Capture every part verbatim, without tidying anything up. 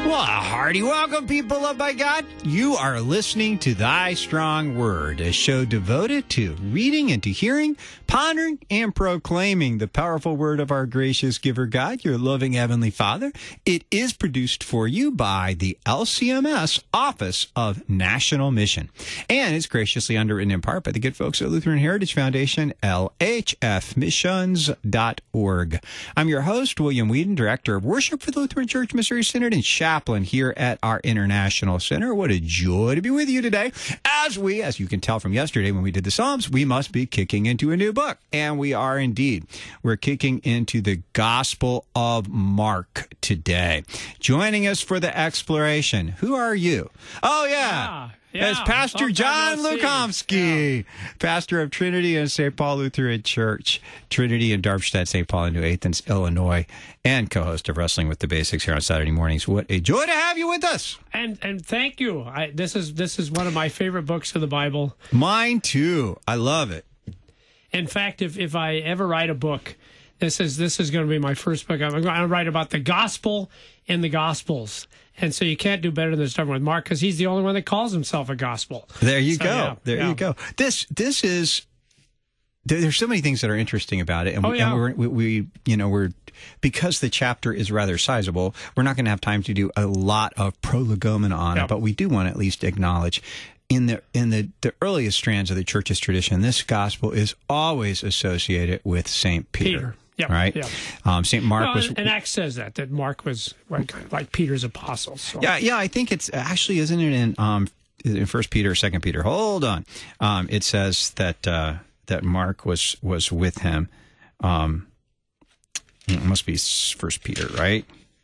Well, a hearty welcome, people loved by God. You are listening to Thy Strong Word, a show devoted to reading and to hearing, pondering, and proclaiming the powerful word of our gracious giver God, your loving Heavenly Father. It is produced for you by the L C M S Office of National Mission, and it's graciously underwritten in part by the good folks at Lutheran Heritage Foundation, L H F missions dot org. I'm your host, William Whedon, Director of Worship for the Lutheran Church Missouri Synod and chaplain here at our International Center. What a joy to be with you today. As we, as you can tell from yesterday when we did the Psalms, we must be kicking into a new book. And we are indeed. We're kicking into the Gospel of Mark today. Joining us for the exploration, who are you? Oh, yeah. Yeah. As Pastor John Lukomsky, yeah. Pastor of Trinity and Saint Paul Lutheran Church, Trinity in Darmstadt, Saint Paul in New Athens, Illinois, and co-host of Wrestling with the Basics here on Saturday mornings. What a joy to have you with us. And and thank you. I, this is this is one of my favorite books of the Bible. Mine too. I love it. In fact, if if I ever write a book, this is this is going to be my first book. I'm going to write about the gospel and the gospels. And so you can't do better than starting with Mark, because he's the only one that calls himself a gospel. There you so, go. Yeah, there yeah. you go. This this is there, there's so many things that are interesting about it, and, oh, we, yeah. and we're, we we you know we're because the chapter is rather sizable. We're not going to have time to do a lot of prolegomena on yeah. it, but we do want to at least acknowledge. In the in the, the earliest strands of the church's tradition, this gospel is always associated with Saint Peter. Peter. Yep, right? Yep. Um, Saint Mark well, was... And Acts says that, that Mark was like, like Peter's apostle. So. Yeah, yeah, I think it's actually, isn't it in, um, in First Peter, Second Peter? Hold on. Um, it says that uh, that Mark was, was with him. Um, it must be First Peter, right?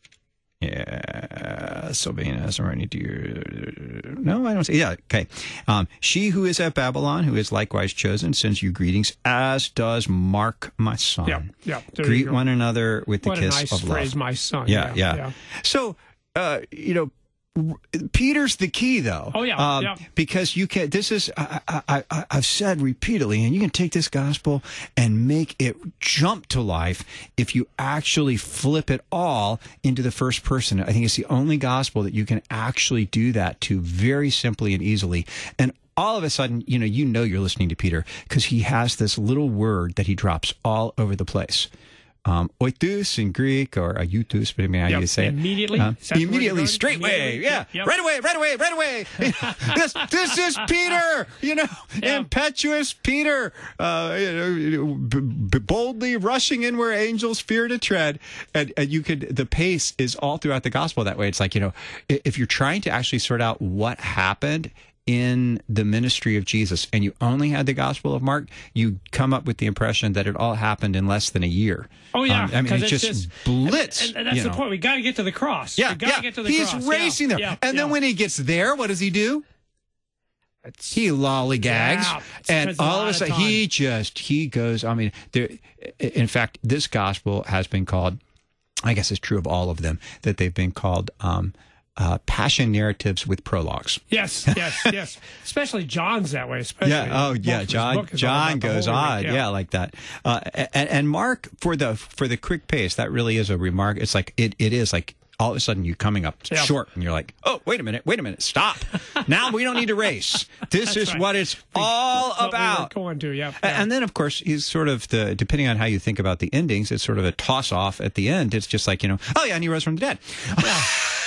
Yeah, Sylvanus, or I need to. No, I don't see. Yeah, okay. Um, she who is at Babylon, who is likewise chosen, sends you greetings, as does Mark, my son. Yeah, yeah. Greet one another with the what kiss a nice of phrase, love. my son. Yeah, yeah. yeah. yeah. So, uh, you know. Peter's the key, though. Oh yeah, um, yeah. Because you can. This is I, I, I, I've said repeatedly, and you can take this gospel and make it jump to life if you actually flip it all into the first person. I think it's the only gospel that you can actually do that to very simply and easily. And all of a sudden, you know, you know, you're listening to Peter because he has this little word that he drops all over the place. Um, oitus in Greek, or autos, but I mean, how yep. you say immediately, it? Uh, immediately, straightway, immediately. yeah, Yep. right away, right away, right away. this, this is Peter, you know, yeah. impetuous Peter, uh, you know, b- b- boldly rushing in where angels fear to tread, and, and you could. The pace is all throughout the gospel that way. It's like, you know, if you're trying to actually sort out what happened in the ministry of Jesus, and you only had the Gospel of Mark, you come up with the impression that it all happened in less than a year. Oh yeah, um, I mean, it's, it's just, just blitz. And, and that's you the know. point. We got to get to the cross. Yeah, we got yeah. to get to the He's cross. racing yeah, there, yeah, and yeah. then when he gets there, what does he do? It's, he lollygags, yeah, and all of a sudden, he just he goes. I mean, there. In fact, this gospel has been called. I guess it's true of all of them that they've been called. Um, Uh, passion narratives with prologues. Yes, yes, yes. Especially John's that way. Especially yeah. Oh, yeah. John. John goes on. Yeah. yeah, like that. Uh, and, and Mark for the for the quick pace. That really is a remark. It's like it. It is like all of a sudden you coming up yeah. short, and you're like, oh, wait a minute, wait a minute, stop. Now we don't need to race. This is right. what it's all what about. We were going to, yeah, yeah. And then, of course, he's sort of the depending on how you think about the endings. It's sort of a toss off at the end. It's just like, you know, oh yeah, and he rose from the dead. Yeah.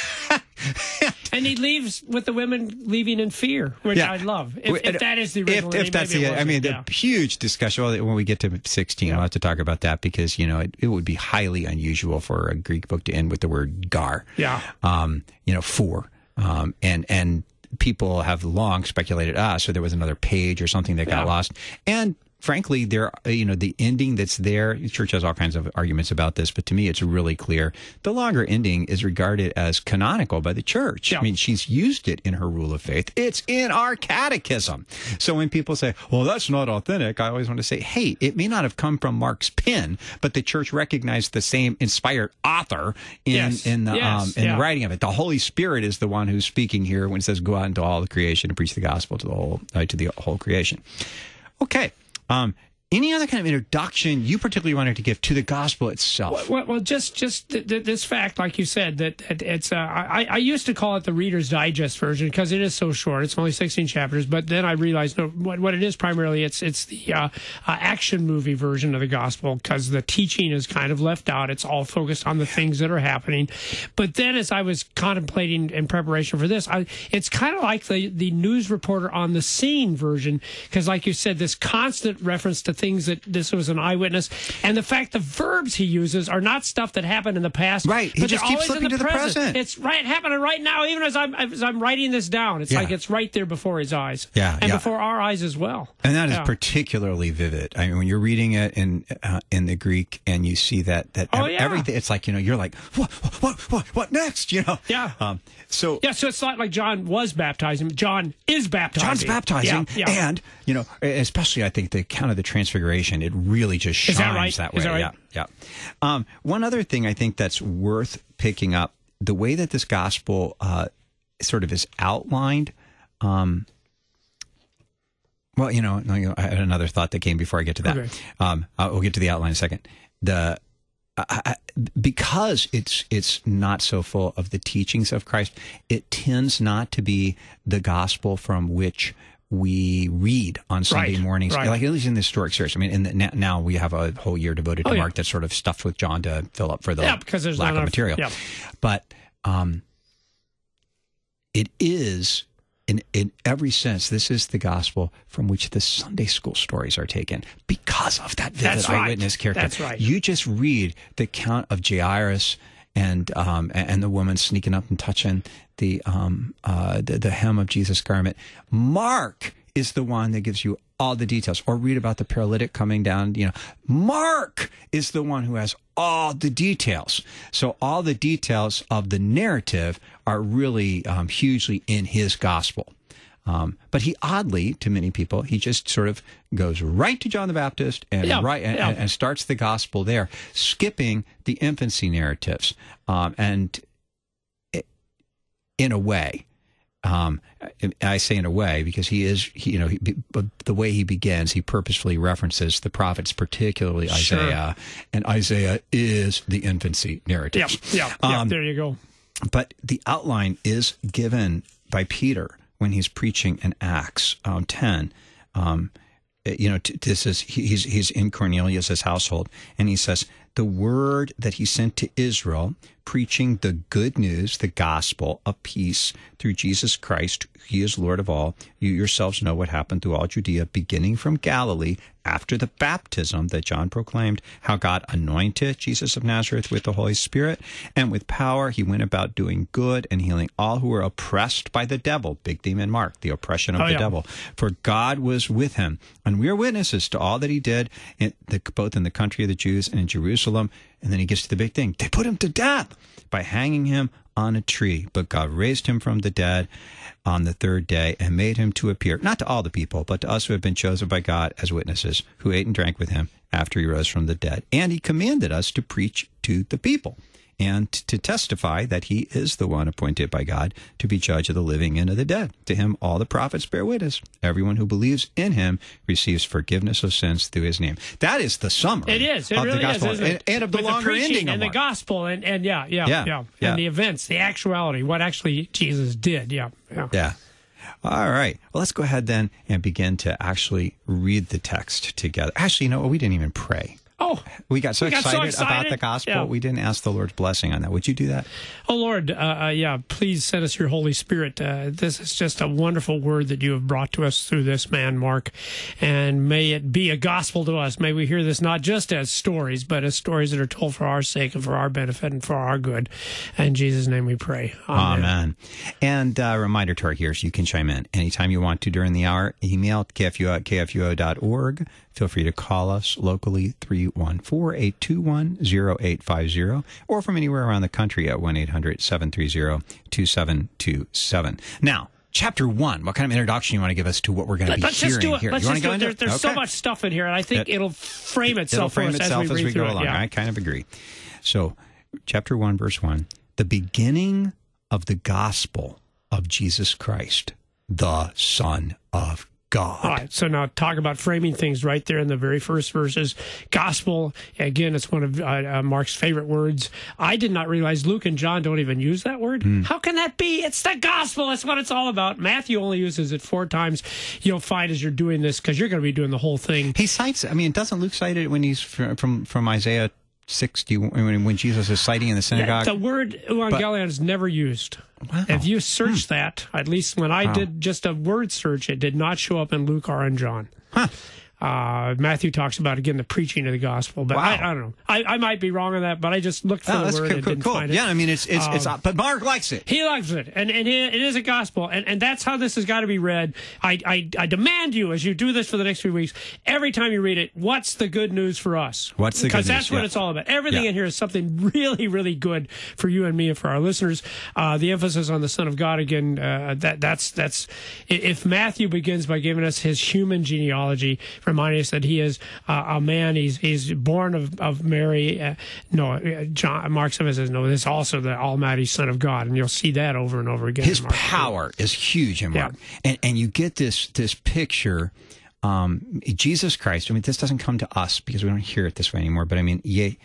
And he leaves with the women leaving in fear, which yeah. I love. If, if that is the original if, if name, that's maybe the, it I mean, yeah. the huge discussion. Well, when we get to sixteen, yeah. I'll have to talk about that because you know it, it would be highly unusual for a Greek book to end with the word gar. Yeah. Um. You know, for. Um. And and people have long speculated, ah, so there was another page or something that got yeah. lost. And frankly, there, you know, the ending that's there, the church has all kinds of arguments about this, but to me, it's really clear. The longer ending is regarded as canonical by the church. Yeah. I mean, she's used it in her rule of faith. It's in our catechism. So when people say, well, that's not authentic, I always want to say, hey, it may not have come from Mark's pen, but the church recognized the same inspired author in, yes. in, the, yes. um, in yeah. the writing of it. The Holy Spirit is the one who's speaking here when it says, go out into all the creation and preach the gospel to the whole, uh, to the whole creation. Okay. Um, Any other kind of introduction you particularly wanted to give to the gospel itself? Well, well just just th- th- this fact, like you said, that it, it's. Uh, I, I used to call it the Reader's Digest version because it is so short. It's only sixteen chapters. But then I realized no, what what it is primarily. It's it's the uh, uh, action movie version of the gospel because the teaching is kind of left out. It's all focused on the things that are happening. But then, as I was contemplating in preparation for this, I, it's kind of like the the news reporter on the scene version because, like you said, this constant reference to things that this was an eyewitness, and the fact the verbs he uses are not stuff that happened in the past. Right, he but just they're keeps always in flipping the to the present. present. It's right happening right now, even as I'm as I'm writing this down. It's Yeah. like it's right there before his eyes, Yeah, and yeah. before our eyes as well. And that is Yeah. particularly vivid. I mean, when you're reading it in uh, in the Greek and you see that that Oh, ev- yeah. everything, it's like, you know, you're like, what, what, what, what next? You know? Yeah. Um, so Yeah, so it's not like John was baptizing. John is baptizing. John's baptizing, Yeah, yeah. and you know, especially I think the account of the Transfiguration, it really just shines Is that right? that way. Is that right? Yeah, yeah. Um, one other thing I think that's worth picking up: the way that this gospel uh, sort of is outlined. Um, well, you know, no, you know, I had another thought that came before I get to that. Okay. Um, uh, we'll get to the outline in a second. The I, I, because it's it's not so full of the teachings of Christ, it tends not to be the gospel from which we read on Sunday Right, mornings, right. like at least in the historic series. I mean, in the, now, now we have a whole year devoted to Oh, yeah. Mark that's sort of stuffed with John to fill up for the Yeah, because there's lack not of enough- material. yeah. But um, it is, in in every sense, this is the gospel from which the Sunday school stories are taken because of that vivid That's right. eyewitness character. That's right. You just read the account of Jairus and um, and the woman sneaking up and touching the um uh the, the hem of Jesus' garment. Mark is the one that gives you all the details. Or read about the paralytic coming down. You know, Mark is the one who has all the details. So all the details of the narrative are really um, hugely in his gospel. Um, but he oddly, to many people, he just sort of goes right to John the Baptist and Yeah, right and, yeah. and starts the gospel there, skipping the infancy narratives. Um, and it, in a way, um, I say in a way because he is, he, you know, he, but the way he begins, he purposefully references the prophets, particularly Sure. Isaiah, and Isaiah is the infancy narrative. Yeah, yeah, yeah. Um, There you go. But the outline is given by Peter when he's preaching in Acts um, ten. Um, you know, t- this is he- he's he's in Cornelius' household, and he says the word that he sent to Israel, preaching the good news, the gospel of peace through Jesus Christ. He is Lord of all. You yourselves know what happened through all Judea, beginning from Galilee, after the baptism that John proclaimed, how God anointed Jesus of Nazareth with the Holy Spirit and with power. He went about doing good and healing all who were oppressed by the devil. Big theme in Mark, the oppression of Oh, the yeah. devil. For God was with him. And we are witnesses to all that he did, in the, both in the country of the Jews and in Jerusalem. And then he gets to the big thing. They put him to death by hanging him on a tree. But God raised him from the dead on the third day and made him to appear, not to all the people, but to us who have been chosen by God as witnesses, who ate and drank with him after he rose from the dead. And he commanded us to preach to the people and to testify that he is the one appointed by God to be judge of the living and of the dead. To him all the prophets bear witness. Everyone who believes in him receives forgiveness of sins through his name. That is the summary It is. It of really the gospel is, isn't it? and, and of the With longer preaching ending of and the Mark. gospel and, and yeah, yeah, Yeah, yeah, yeah. and the events, the actuality, what actually Jesus did. Yeah, yeah. Yeah. All right. Well, let's go ahead then and begin to actually read the text together. Actually, you know what? We didn't even pray. Oh, We got so, We got so excited, about excited. the gospel, Yeah. we didn't ask the Lord's blessing on that. Would you do that? oh Lord, uh, uh, yeah, please send us your Holy Spirit. Uh, this is just a wonderful word that you have brought to us through this man, Mark. And may it be a gospel to us. May we hear this not just as stories, but as stories that are told for our sake and for our benefit and for our good. In Jesus' name we pray. Amen. Amen. And a uh, reminder to our hearers, you can chime in anytime you want to during the hour. Email K F U O at K F U O dot org. Feel free to call us locally, three one four, eight two one, zero eight five zero, or from anywhere around the country at one eight hundred, seven three zero, two seven two seven. Now, chapter one, what kind of introduction you want to give us to what we're going to be Let's hearing just do it. here? Let's you want just to do go it. into There, it? there's so Okay. much stuff in here, and I think It- it'll frame itself It'll frame for us itself as we, as read we through go it. along. Yeah. I kind of agree. So, chapter one, verse one, the beginning of the gospel of Jesus Christ, the Son of God. All right, so now talk about framing things right there in the very first verses. Gospel, again, it's one of uh, uh, Mark's favorite words. I did not realize Luke and John don't even use that word. Mm. How can that be? It's the gospel. That's what it's all about. Matthew only uses it four times. You'll find as you're doing this, because you're going to be doing the whole thing. He cites, I mean, doesn't Luke cite it when he's from, from, from Isaiah sixty, when, when Jesus is citing in the synagogue? Yeah, the word evangelion is never used. Wow. If you search hmm. that, at least when I wow. did just a word search, it did not show up in Luke or in John. Huh. Uh, Matthew talks about, again, the preaching of the gospel. But wow. I, I don't know. I, I might be wrong on that, but I just looked for oh, the word cool, and cool, didn't cool. find it. Yeah, I mean, it's, it's, um, it's, but Mark likes it. He likes it. And, and it is a gospel. And, and that's how this has got to be read. I, I, I demand you, as you do this for the next few weeks, every time you read it, what's the good news for us? What's the good news? Because that's what yeah. it's all about. Everything yeah. in here is something really, really good for you and me and for our listeners. Uh, the emphasis on the Son of God, again, uh, that that's, that's, if Matthew begins by giving us his human genealogy, reminding us that he is uh, a man, he's he's born of, of Mary. Uh, no, uh, John, Mark seven says, no, this is also the Almighty Son of God. And you'll see that over and over again. His power is huge in Mark. Yeah. And, and you get this, this picture, um, Jesus Christ. I mean, this doesn't come to us because we don't hear it this way anymore. But I mean, Ye,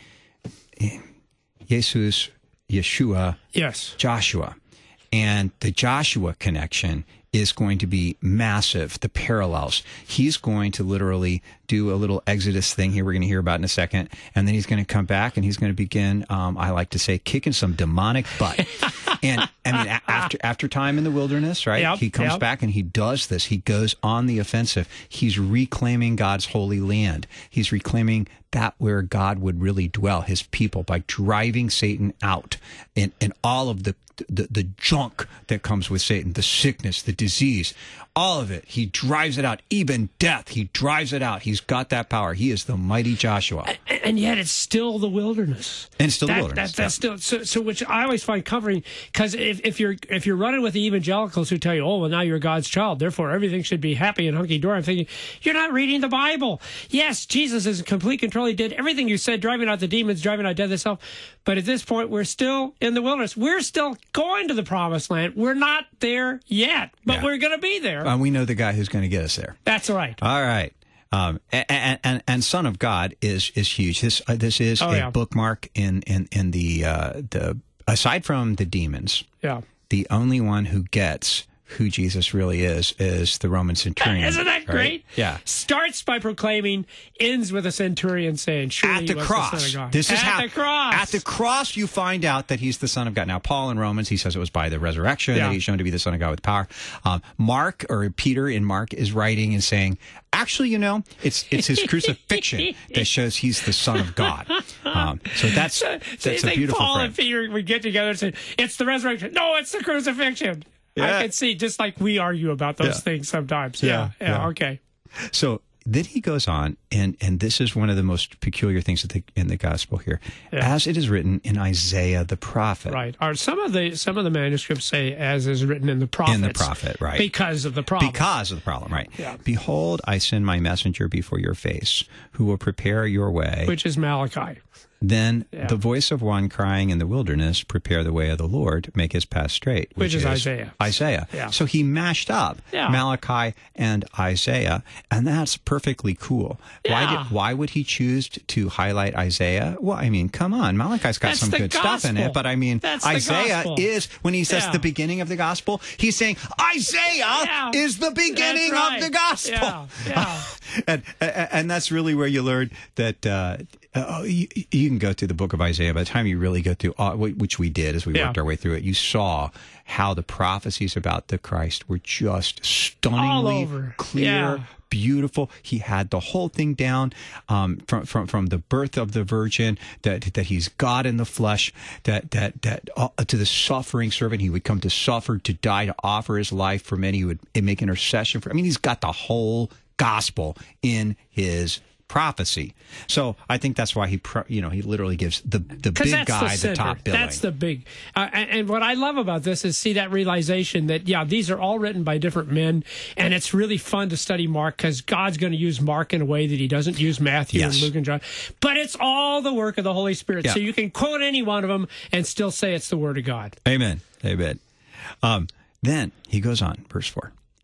Jesus, Yeshua, yes, Joshua. And the Joshua connection is going to be massive, the parallels. He's going to literally do a little Exodus thing here we're going to hear about in a second, and then he's going to come back and he's going to begin, um, I like to say, kicking some demonic butt. And, I mean, a- after after time in the wilderness, right, yep, he comes yep. back and he does this. He goes on the offensive. He's reclaiming God's holy land. He's reclaiming that where God would really dwell, his people, by driving Satan out and, and all of the The, the junk that comes with Satan, the sickness, the disease, all of it. He drives it out. Even death, he drives it out. He's got that power. He is the mighty Joshua. And, and yet it's still the wilderness. And it's still that, the wilderness. That, that's yeah. still, so, so which I always find comforting, because if, if you're if you're running with the evangelicals who tell you, oh, well, now you're God's child, therefore everything should be happy and hunky-dory, I'm thinking, you're not reading the Bible. Yes, Jesus is in complete control. He did everything you said, driving out the demons, driving out death itself. But at this point, we're still in the wilderness. We're still going to the promised land. We're not there yet, but yeah. we're going to be there. Uh, we know the guy who's going to get us there. That's right. All right. Um, and, and, and Son of God is is huge. This uh, this is oh, a yeah. bookmark in in in the uh, the aside from the demons. Yeah. The only one who gets who Jesus really is is the Roman centurion. Isn't that great? Right? Yeah. Starts by proclaiming, ends with a centurion saying, surely at the he was cross. the Son of God. This is at how the cross. At the cross you find out that he's the Son of God. Now Paul in Romans, he says it was by the resurrection yeah. that he's shown to be the Son of God with power. Um, Mark or Peter in Mark is writing and saying, actually, you know, it's it's his crucifixion that shows he's the Son of God. Um, so that's so, that's so you a think beautiful Paul frame. and Peter would get together and say, it's the resurrection. No, it's the crucifixion. Yeah. I can see, just like we argue about those Yeah. things sometimes. Yeah, Yeah, yeah, yeah. okay. So then he goes on, and, and this is one of the most peculiar things in the, in the gospel here, Yeah. as it is written in Isaiah the prophet. Right. Or some of the some of the manuscripts say, as is written in the prophets. In the prophet, right. Because of the problem. Because of the problem, right. Yeah. Behold, I send my messenger before your face, who will prepare your way. Which is Malachi. Then Yeah. the voice of one crying in the wilderness, prepare the way of the Lord, make his path straight. Which, which is, is Isaiah. Isaiah. Yeah. So he mashed up yeah. Malachi and Isaiah, and that's perfectly cool. Yeah. Why did, why would he choose to highlight Isaiah? Well, I mean, come on. Malachi's got That's some the good stuff in gospel. it, but I mean, That's the Isaiah gospel. is, when he says Yeah. the beginning of the gospel, he's saying Isaiah Yeah. is the beginning That's right. of the gospel. Yeah. Yeah. and, and and that's really where you learn that uh, uh, you, you can go through the book of Isaiah. By the time you really go through, uh, which we did as we Yeah. worked our way through it, you saw how the prophecies about the Christ were just stunningly All over. clear. Yeah. Beautiful. He had the whole thing down um, from from from the birth of the Virgin. That that he's God in the flesh. That that that uh, to the suffering servant, he would come to suffer, to die, to offer his life for many. He would make intercession for. I mean, he's got the whole gospel in his prophecy. So I think that's why he, pro, you know, he literally gives the the big that's guy the, the top billing. That's the big. Uh, and, and what I love about this is see that realization that, yeah, these are all written by different men, and it's really fun to study Mark because God's going to use Mark in a way that he doesn't use Matthew Yes. and Luke and John. But it's all the work of the Holy Spirit. Yeah. So you can quote any one of them and still say it's the Word of God. Amen. Amen. Um, then he goes on, verse four.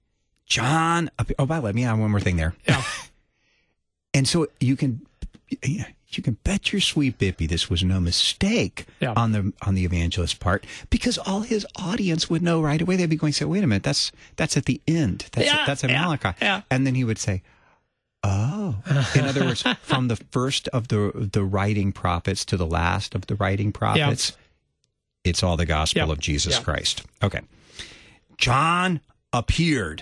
John, oh, by the way, let me add one more thing there. Yeah. And so you can, you can bet your sweet Bippy this was no mistake yeah. on the on the evangelist part, because all his audience would know right away. They'd be going to say, "Wait a minute, that's that's at the end. That's yeah, that's in yeah, Malachi." Yeah. And then he would say, "Oh," in other words, from the first of the the writing prophets to the last of the writing prophets, yeah. it's all the gospel yeah. of Jesus yeah. Christ. Okay, John appeared,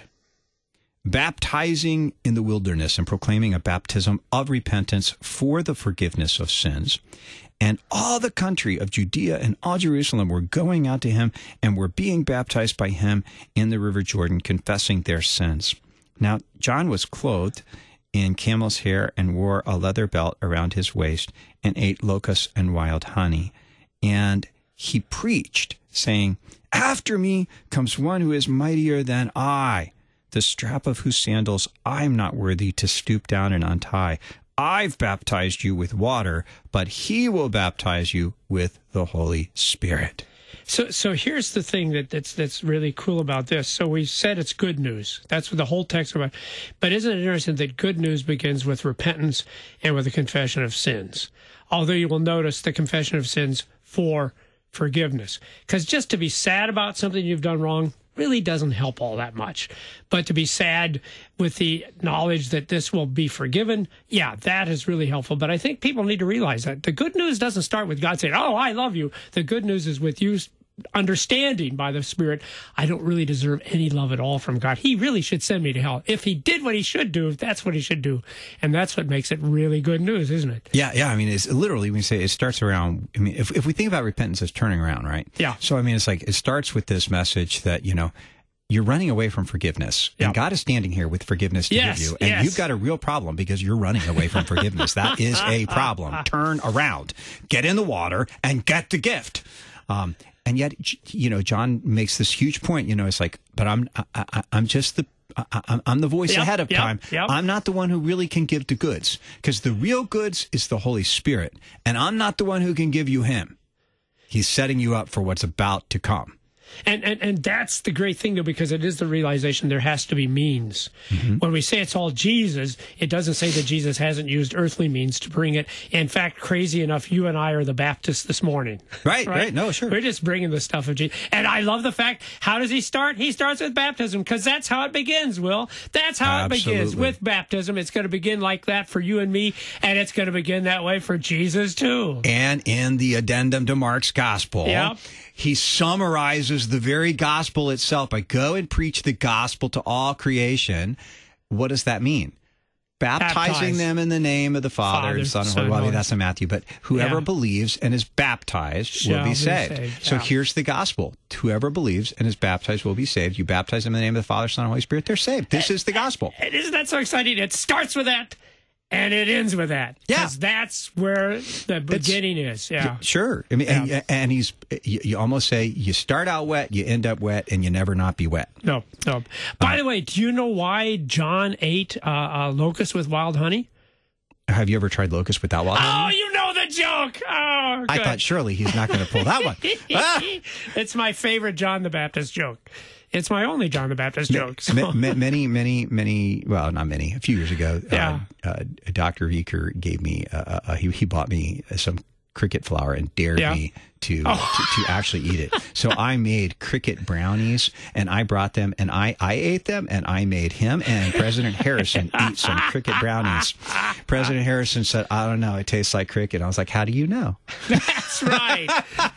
baptizing in the wilderness and proclaiming a baptism of repentance for the forgiveness of sins. And all the country of Judea and all Jerusalem were going out to him and were being baptized by him in the river Jordan, confessing their sins. Now, John was clothed in camel's hair and wore a leather belt around his waist and ate locusts and wild honey. And he preached, saying, "After me comes one who is mightier than I, the strap of whose sandals I'm not worthy to stoop down and untie. I've baptized you with water, but he will baptize you with the Holy Spirit." So, so here's the thing that, that's that's really cool about this. So we said it's good news. That's what the whole text about. But isn't it interesting that good news begins with repentance and with the confession of sins? Although you will notice the confession of sins for forgiveness. Because just to be sad about something you've done wrong really doesn't help all that much. But to be sad with the knowledge that this will be forgiven, yeah, that is really helpful. But I think people need to realize that the good news doesn't start with God saying, "Oh, I love you." The good news is with you understanding by the Spirit, I don't really deserve any love at all from God. He really should send me to hell. If he did what he should do, that's what he should do. And that's what makes it really good news, isn't it? Yeah, yeah. I mean, it's literally, when you say it starts around, I mean, if, if we think about repentance as turning around, right? Yeah. So, I mean, it's like, it starts with this message that, you know, you're running away from forgiveness. Yeah. And God is standing here with forgiveness to yes, give you. And yes. you've got a real problem because you're running away from forgiveness. That is a problem. Turn around. Get in the water and get the gift. Um, and yet, you know, John makes this huge point, you know, it's like, but I'm, I, I, I'm just the, I, I'm the voice yep, ahead of yep, time. Yep. I'm not the one who really can give the goods, because the real goods is the Holy Spirit. And I'm not the one who can give you him. He's setting you up for what's about to come. And, and and that's the great thing, though, because it is the realization there has to be means. Mm-hmm. When we say it's all Jesus, it doesn't say that Jesus hasn't used earthly means to bring it. In fact, crazy enough, you and I are the Baptists this morning. Right, right. right. No, sure. We're just bringing the stuff of Jesus. And I love the fact, how does he start? He starts with baptism, because that's how it begins, Will. That's how Absolutely. it begins, with baptism. It's going to begin like that for you and me, and it's going to begin that way for Jesus, too. And in the addendum to Mark's gospel, yep. he summarizes the very gospel itself by go and preach the gospel to all creation. What does that mean? Baptizing Baptize. them in the name of the Father, Father and Son, and Son, Holy Body. Holy. That's in Matthew. But whoever Yeah. believes and is baptized Shall will be be saved. saved, So yeah. here's the gospel. Whoever believes and is baptized will be saved. You baptize them in the name of the Father, Son, and Holy Spirit, they're saved. This is the gospel. And isn't that so exciting? It starts with that, and it ends with that. Yeah. Because that's where the beginning is. Yeah. Sure. I mean, Yeah. and, and he's, you, you almost say, you start out wet, you end up wet, and you never not be wet. No, no. By uh, the way, do you know why John ate uh, uh, locusts with wild honey? Have you ever tried locust without wild Oh, honey? you know the joke. Oh, I good. thought surely he's not going to pull that one. Ah! It's my favorite John the Baptist joke. It's my only John the Baptist joke. So. Ma- ma- many, many, many, well, not many, a few years ago, Yeah. uh, uh, Doctor Vicker gave me, uh, uh, he, he bought me some cricket flour and dared Yeah. me to, Oh. to to actually eat it. So I made cricket brownies, and I brought them, and I, I ate them, and I made him and President Harrison eat some cricket brownies. President Harrison said, "I don't know, it tastes like cricket." I was like, "How do you know?" That's right.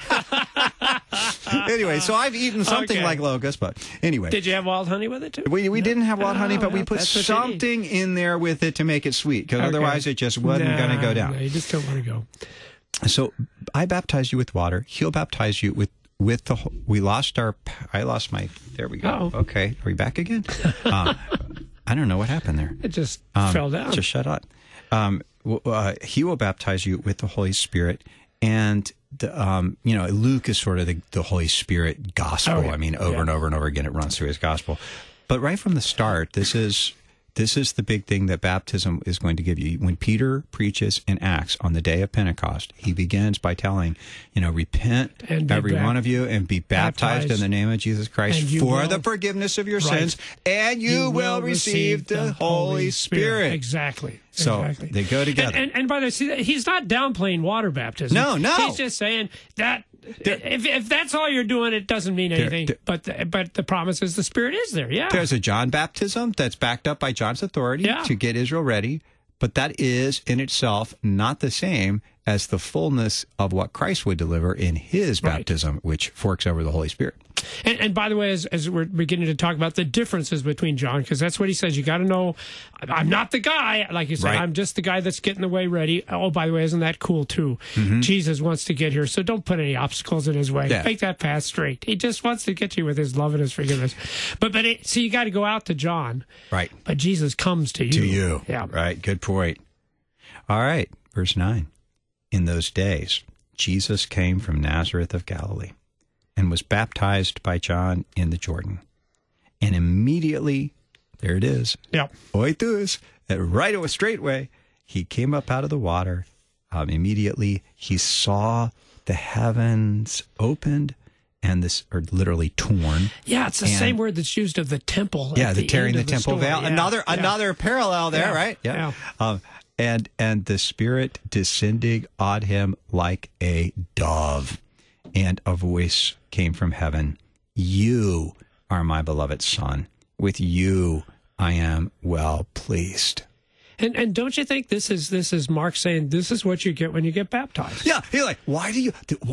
Anyway, so I've eaten something Okay. like locust, but anyway. Did you have wild honey with it, too? We we didn't have wild Oh, honey, but we well, put that's what you something in there with it to make it sweet, because Okay. otherwise it just wasn't Nah, going to go down. No, you just don't want to go. So I baptize you with water. He'll baptize you with with the. ho- We lost our. I lost my. There we go. Uh-oh. Okay, are we back again? uh, I don't know what happened there. It just Um, fell down. Just shut up. Um, w- uh, he will baptize you with the Holy Spirit, and the, um, you know, Luke is sort of the, the Holy Spirit gospel. Oh, yeah. I mean, over Yeah. and over and over again, it runs through his gospel. But right from the start, this is this is the big thing that baptism is going to give you. When Peter preaches in Acts on the day of Pentecost, he begins by telling, you know, repent, every bap- one of you, and be baptized, baptized in the name of Jesus Christ for will, the forgiveness of your right. sins, and you, you will receive the Holy Spirit. Spirit. Exactly. So exactly. they go together. And, and, and by the way, see, he's not downplaying water baptism. No, no. He's just saying that if, if that's all you're doing, it doesn't mean anything. There, there, but the, but the promise is the Spirit is there. Yeah. There's a John baptism that's backed up by John's authority yeah. to get Israel ready, but that is in itself not the same as the fullness of what Christ would deliver in his baptism, right. which forks over the Holy Spirit. And, and by the way, as, as we're beginning to talk about the differences between John, because that's what he says, you got to know, I'm not the guy, like you said, right. I'm just the guy that's getting the way ready. Oh, by the way, isn't that cool too? Mm-hmm. Jesus wants to get here, so don't put any obstacles in his way. Yeah. Make that path straight. He just wants to get you with his love and his forgiveness. But but it, so you got to go out to John. Right. But Jesus comes to you. To you. Yeah. Right. Good point. All right. Verse nine. In those days, Jesus came from Nazareth of Galilee and was baptized by John in the Jordan. And immediately, there it is. Yep. Oitus, right away, straightway, he came up out of the water. Um, immediately, he saw the heavens opened and this, or literally torn. Yeah, it's the and, same word that's used of the temple. Yeah, the, the tearing the, the temple story. veil. Yeah, another yeah. another parallel there, yeah, right? Yeah. yeah. Um, and and the Spirit descending on him like a dove, and a voice came from heaven. You are my beloved Son. With you I am well pleased. And and don't you think this is this is Mark saying this is what you get when you get baptized? Yeah, he's like, why do you?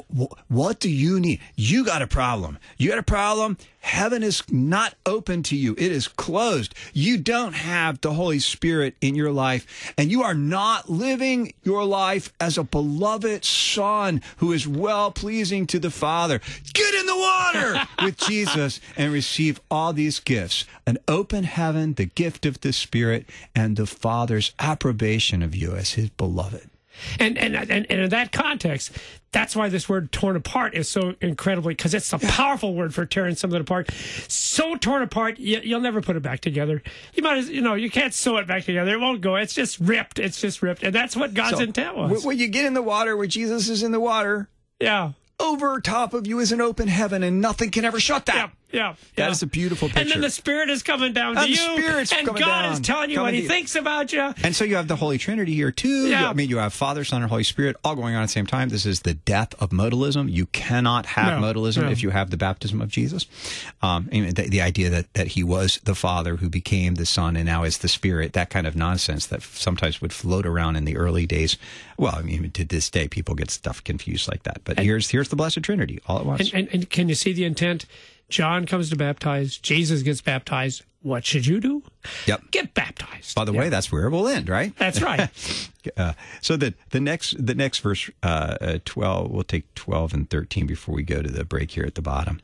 What do you need? You got a problem. You got a problem. Heaven is not open to you. It is closed. You don't have the Holy Spirit in your life, and you are not living your life as a beloved son who is well-pleasing to the Father. Get in the water with Jesus and receive all these gifts: an open heaven, the gift of the Spirit, and the Father's approbation of you as his beloved. And, and and and in that context, that's why this word torn apart is so incredibly, because it's a powerful word for tearing something apart. So torn apart, you, you'll never put it back together. You might, as, you know, you can't sew it back together. It won't go. It's just ripped. It's just ripped. And that's what God's so, intent was. When you get in the water, where Jesus is in the water, yeah, over top of you is an open heaven, and nothing can ever shut that. Yeah. Yeah, that yeah. is a beautiful picture. And then the Spirit is coming down and to you, the Spirit's and coming God down, is telling you what He thinks about you. And so you have the Holy Trinity here too. Yeah. I mean, you have Father, Son, and Holy Spirit all going on at the same time. This is the death of modalism. You cannot have no, modalism no. if you have the baptism of Jesus. Um, the, the idea that, that He was the Father who became the Son and now is the Spirit, that kind of nonsense that sometimes would float around in the early days. Well, I mean, to this day, people get stuff confused like that. But and, here's here's the Blessed Trinity all at once. And, and, and can you see the intent? John comes to baptize. Jesus gets baptized. What should you do? Yep. Get baptized. By the yep. way, that's where it will end, right? That's right. uh, so the the next the next verse, uh, uh, twelve. We'll take twelve and thirteen before we go to the break here at the bottom.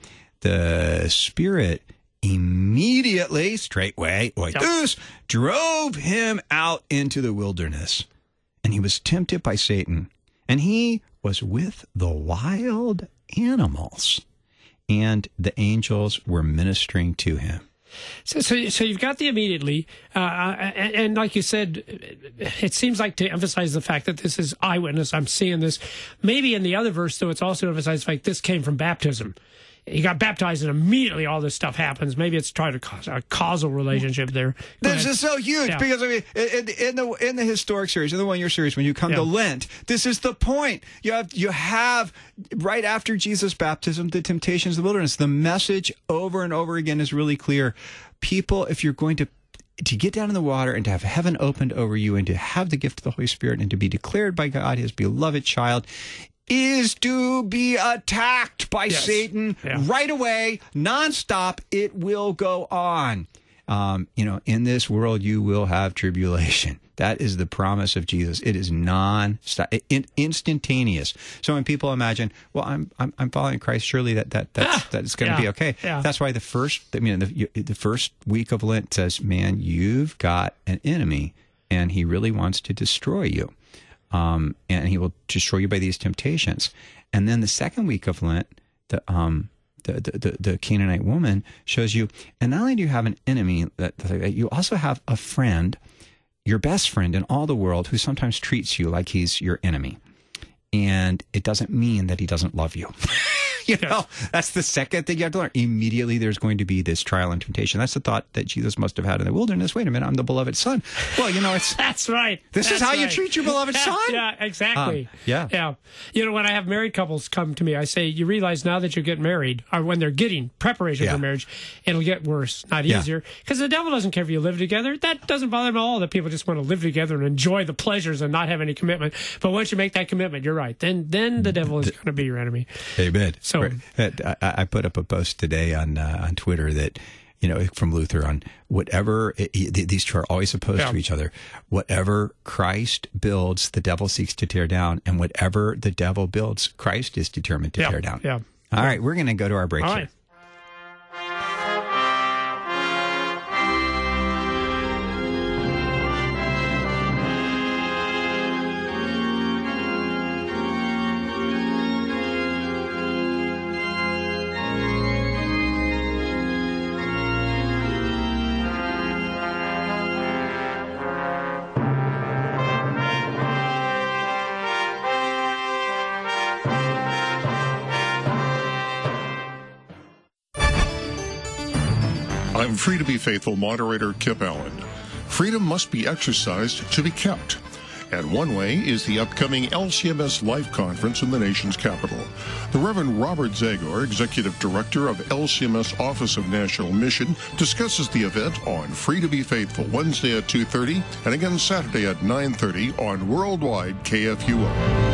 The Spirit immediately, straightway, oitos, yep. drove him out into the wilderness, and he was tempted by Satan, and he was with the wild animals. And the angels were ministering to him. So, so, so you've got the immediately, uh, and, and like you said, it seems like to emphasize the fact that this is eyewitness. I'm seeing this. Maybe in the other verse, though, it's also emphasized like this came from baptism. He got baptized and immediately all this stuff happens. Maybe it's trying to cause a causal relationship there. Go this ahead. is so huge yeah. because I mean, in, in the in the historic series, in the one year series, when you come yeah. to Lent, this is the point. You have you have right after Jesus' baptism, the temptations of the wilderness. The message over and over again is really clear. People, if you're going to to get down in the water and to have heaven opened over you and to have the gift of the Holy Spirit and to be declared by God his beloved child, is to be attacked by yes. Satan yeah. right away, nonstop. It will go on. Um, you know, in this world, you will have tribulation. That is the promise of Jesus. It is non-stop, in, instantaneous. So when people imagine, well, I'm I'm, I'm following Christ, surely that that that's, ah, that's going to yeah, be okay. Yeah. That's why the first, I mean, the, the first week of Lent says, man, you've got an enemy, and he really wants to destroy you. Um, and he will destroy you by these temptations. And then the second week of Lent, the um, the, the, the Canaanite woman shows you, and not only do you have an enemy, that, that you also have a friend, your best friend in all the world, who sometimes treats you like he's your enemy. And it doesn't mean that he doesn't love you. You know, that's the second thing you have to learn. Immediately there's going to be this trial and temptation. That's the thought that Jesus must have had in the wilderness. Wait a minute, I'm the beloved son. Well, you know, it's... That's right. This That's is how right. you treat your beloved yeah, son? Yeah, exactly. Um, yeah. Yeah. You know, when I have married couples come to me, I say, you realize now that you're getting married, or when they're getting preparation yeah. for marriage, it'll get worse, not yeah. easier. Because the devil doesn't care if you live together. That doesn't bother him at all, that people just want to live together and enjoy the pleasures and not have any commitment. But once you make that commitment, you're right. Then then the devil is going to be your enemy. Amen. So... I, I put up a post today on uh, on Twitter that, you know, from Luther on whatever, it, it, these two are always opposed yeah. to each other. Whatever Christ builds, the devil seeks to tear down. And whatever the devil builds, Christ is determined to yeah. tear down. Yeah. All yeah. right, we're going to go to our break All here. right. I'm Free to Be Faithful moderator Kip Allen. Freedom must be exercised to be kept. And one way is the upcoming L C M S Life Conference in the nation's capital. The Reverend Robert Zagor, Executive Director of L C M S Office of National Mission, discusses the event on Free to Be Faithful Wednesday at two thirty and again Saturday at nine thirty on Worldwide K F U O.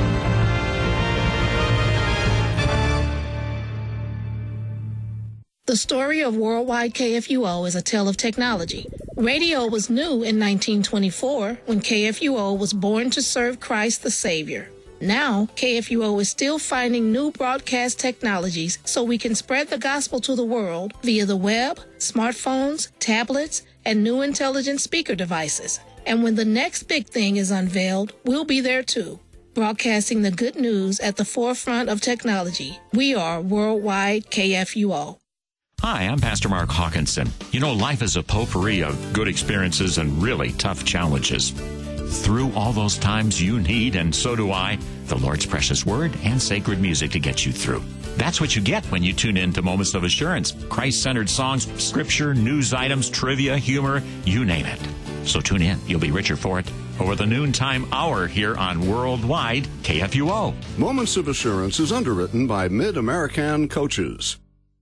The story of Worldwide K F U O is a tale of technology. Radio was new in nineteen twenty-four when K F U O was born to serve Christ the Savior. Now, K F U O is still finding new broadcast technologies so we can spread the gospel to the world via the web, smartphones, tablets, and new intelligent speaker devices. And when the next big thing is unveiled, we'll be there too, broadcasting the good news at the forefront of technology. We are Worldwide K F U O. Hi, I'm Pastor Mark Hawkinson. You know, life is a potpourri of good experiences and really tough challenges. Through all those times, you need, and so do I, the Lord's precious word and sacred music to get you through. That's what you get when you tune in to Moments of Assurance. Christ-centered songs, scripture, news items, trivia, humor, you name it. So tune in. You'll be richer for it. Over the noontime hour here on Worldwide K F U O. Moments of Assurance is underwritten by Mid-American Coaches.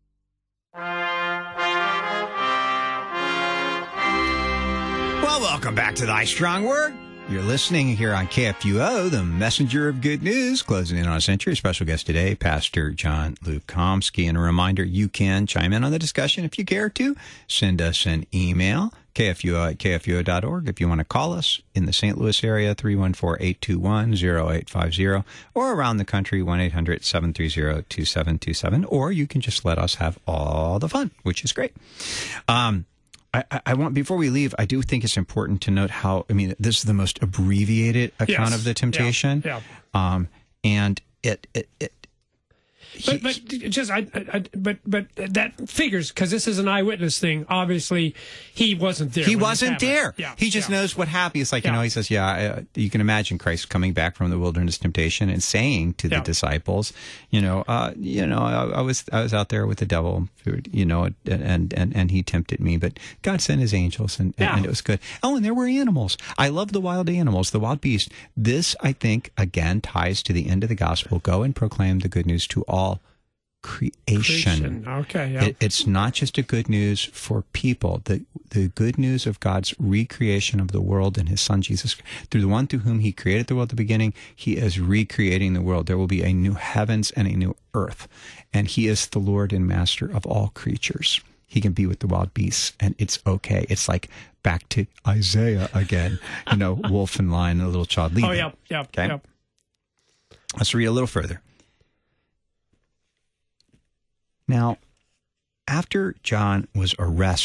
Well, welcome back to Thy Strong Word. You're listening here on K F U O, the messenger of good news, closing in on a century. Special guest today, Pastor John Lukomsky. And a reminder, you can chime in on the discussion if you care to. Send us an email, K F U O at K F U O dot org. If you want to call us in the Saint Louis area, three one four, eight two one, zero eight five zero, or around the country, one eight hundred, seven three zero, two seven two seven, or you can just let us have all the fun, which is great. Um, I, I want, before we leave, I do think it's important to note how, I mean, this is the most abbreviated account Yes. of the temptation. Yeah. yeah. Um, and it, it, it But, but just I, I but but that figures because this is an eyewitness thing. Obviously, he wasn't there. he when this wasn't happened. there. Yeah, he just yeah. knows what happened. It's like, Yeah. you know, he says, yeah, uh, you can imagine Christ coming back from the wilderness temptation and saying to the Yeah. disciples, you know, uh, you know, I, I was I was out there with the devil, you know, and and and he tempted me, but God sent his angels and, Yeah. and it was good. Oh, and there were animals. I love the wild animals, the wild beasts. This, I think, again, ties to the end of the gospel. Go and proclaim the good news to all creation. Creation. Okay, yeah. It, it's not just a good news for people. The the good news of God's recreation of the world and his son Jesus, through the one through whom he created the world at the beginning, he is recreating the world. There will be a new heavens and a new earth. And he is the Lord and master of all creatures. He can be with the wild beasts, and it's okay. It's like back to Isaiah again, you know, wolf and lion and a little child leading. Oh, yeah, yeah, Okay? yeah. Let's read a little further. Now, after John was arrested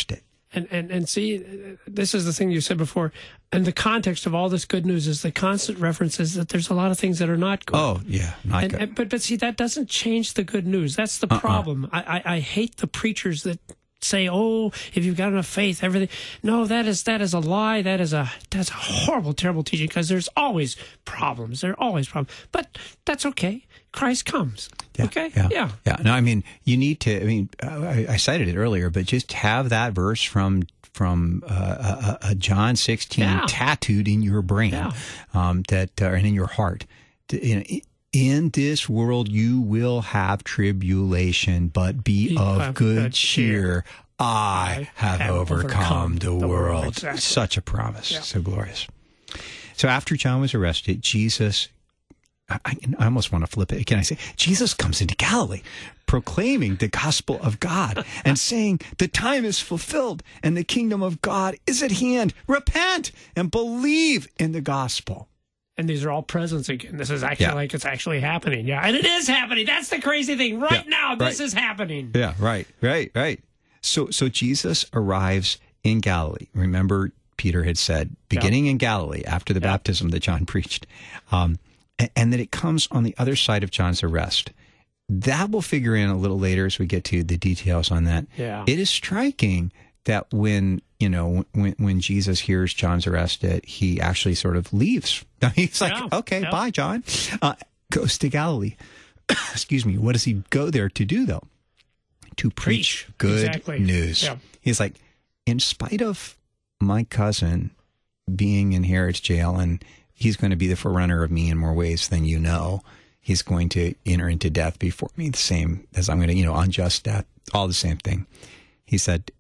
And, and and see, this is the thing you said before. And the context of all this good news is the constant references that there's a lot of things that are not good. Oh, yeah, not and, good. and, but, but see, that doesn't change the good news. That's the uh-uh. problem. I, I, I hate the preachers that say, oh, if you've got enough faith, everything. No, that is that is a lie. That is a that's a horrible, terrible teaching, because there's always problems. There are always problems. But that's okay. Christ comes. Yeah, okay? Yeah, yeah. Yeah. No, I mean, you need to, I mean, I, I cited it earlier, but just have that verse from from uh, uh, uh, John sixteen yeah. tattooed in your brain, yeah. um, that uh, and in your heart. In, in this world you will have tribulation, but be, be of, of good, good cheer. cheer. I have, have overcome, overcome the, the world. world. Exactly. Such a promise. Yeah. So glorious. So after John was arrested, Jesus, I, I almost want to flip it. Can I say, Jesus comes into Galilee proclaiming the gospel of God and saying the time is fulfilled and the kingdom of God is at hand. Repent and believe in the gospel. And these are all presents again. This is actually yeah. like it's actually happening. Yeah. And it is happening. That's the crazy thing. Right yeah. now, this right. is happening. Yeah, right, right, right. So so Jesus arrives in Galilee. Remember, Peter had said, beginning yeah. in Galilee, after the yeah. baptism that John preached, um, and, and that it comes on the other side of John's arrest. That will figure in a little later as we get to the details on that. Yeah. It is striking that when, you know, when when Jesus hears John's arrested, he actually sort of leaves. He's like, yeah. okay, yeah. bye, John. Uh, goes to Galilee. Excuse me. What does he go there to do, though? To preach, preach. good exactly. news. Yeah. He's like, in spite of my cousin being in Herod's jail, and he's going to be the forerunner of me in more ways than you know, he's going to enter into death before me, the same as I'm going to, you know, unjust death, all the same thing. He said,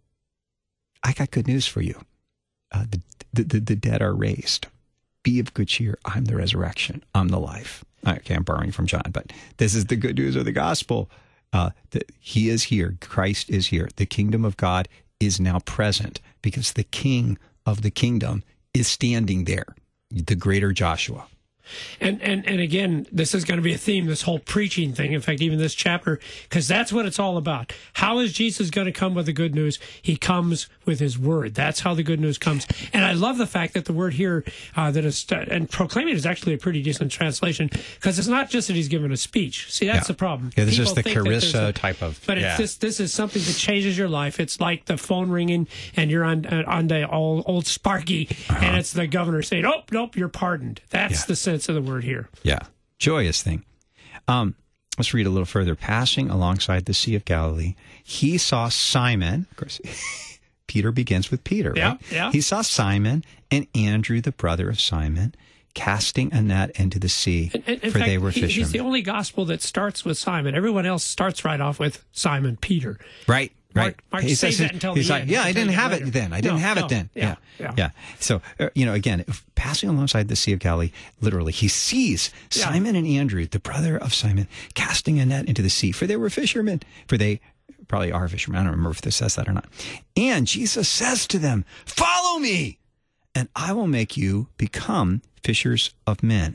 I got good news for you. Uh, the, the, the, the dead are raised. Be of good cheer. I'm the resurrection. I'm the life. Okay, I'm borrowing from John, but this is the good news of the gospel. Uh, the, he is here. Christ is here. The kingdom of God is now present because the king of the kingdom is standing there, the greater Joshua. And, and and again, this is going to be a theme, this whole preaching thing. In fact, even this chapter, because that's what it's all about. How is Jesus going to come with the good news? He comes with his word. That's how the good news comes. And I love the fact that the word here, uh, that is, and proclaiming is actually a pretty decent translation, because it's not just that he's given a speech. See, that's yeah. the problem. Yeah, this People is the Carissa a, type of. But yeah. it's this, this is something that changes your life. It's like the phone ringing, and you're on on the old, old Sparky, uh-huh. and it's the governor saying, "Oh, nope, you're pardoned." That's yeah. the sense of the word here. Yeah, joyous thing. Um, let's read a little further. Passing alongside the Sea of Galilee, he saw Simon. Of course, Peter begins with Peter, yeah, right? Yeah. He saw Simon and Andrew, the brother of Simon, casting a net into the sea, and, and, in for fact, they were he, fishermen. He's the only gospel that starts with Simon. Everyone else starts right off with Simon Peter. Right. Right. Mark, Mark he says that until he's the like, end. yeah, I didn't have later. it then. I didn't no, have no. it then. Yeah. Yeah. Yeah. yeah. So, uh, you know, again, passing alongside the Sea of Galilee, literally, he sees yeah. Simon and Andrew, the brother of Simon, casting a net into the sea, for they were fishermen. For they probably are fishermen. I don't remember if this says that or not. And Jesus says to them, follow me, and I will make you become fishers of men.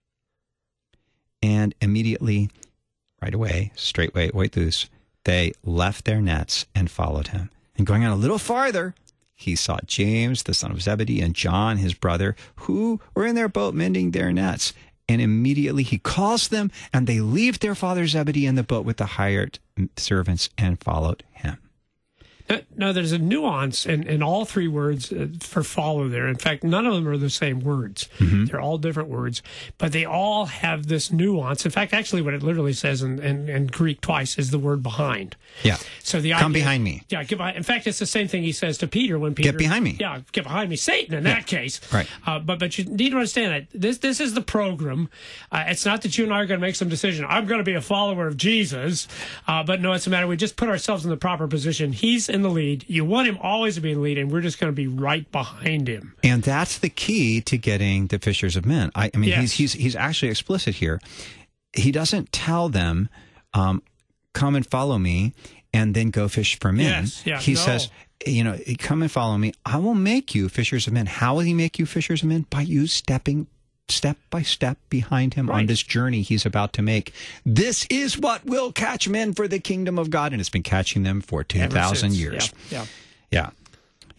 And immediately, right away, straightway, oithus, they left their nets and followed him. And going on a little farther, he saw James, the son of Zebedee, and John, his brother, who were in their boat mending their nets. And immediately he calls them, and they leave their father Zebedee in the boat with the hired servants and followed him. No, there's a nuance in, in all three words for follow there. In fact, none of them are the same words. Mm-hmm. They're all different words, but they all have this nuance. In fact, actually what it literally says in, in, in Greek twice is the word behind. Yeah. So the Come idea, behind me. Yeah, get behind. In fact, it's the same thing he says to Peter when Peter... Get behind me. Yeah, get behind me. Satan, in yeah. that case. Right. Uh, but but you need to understand that this this is the program. Uh, it's not that you and I are going to make some decision. I'm going to be a follower of Jesus. Uh, but no, it's a matter we just put ourselves in the proper position. He's in the lead. You want him always to be in the lead, and we're just going to be right behind him. And that's the key to getting the fishers of men. I, I mean, yes. he's, he's, he's actually explicit here. He doesn't tell them, um, come and follow me, and then go fish for men. Yes, yeah, he no. says, you know, come and follow me. I will make you fishers of men. How will he make you fishers of men? By you stepping step by step behind him right. on this journey he's about to make. This is what will catch men for the kingdom of God. And it's been catching them for two thousand years. Yeah. yeah. Yeah.